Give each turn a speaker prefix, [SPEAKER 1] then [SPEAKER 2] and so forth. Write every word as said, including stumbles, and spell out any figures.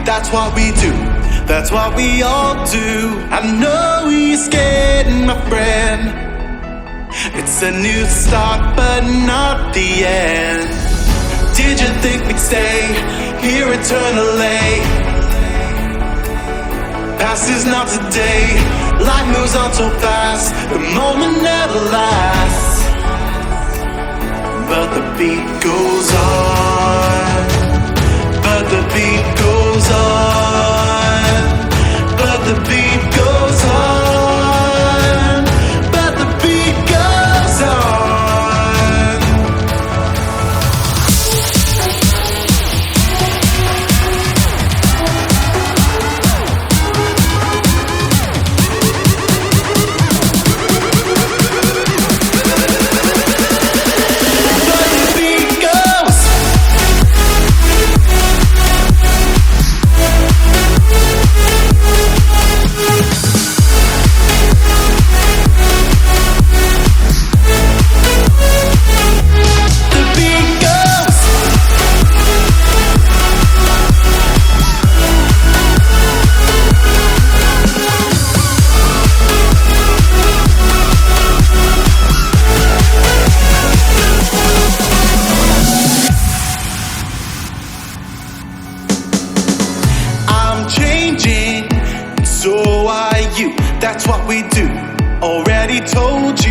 [SPEAKER 1] That's what we do. That's what we all do. I know he's scared, my friend. It's a new start, but not the end. Did you think we'd stay here eternally? Past is not today. Life moves on so fast. The moment never lasts. But the beat goes on. But the beat goes on. But the beat goes on. But the beat goes on. But the beat goes. The beat goes. I'm changing, and so are you. That's what we do. Already told you.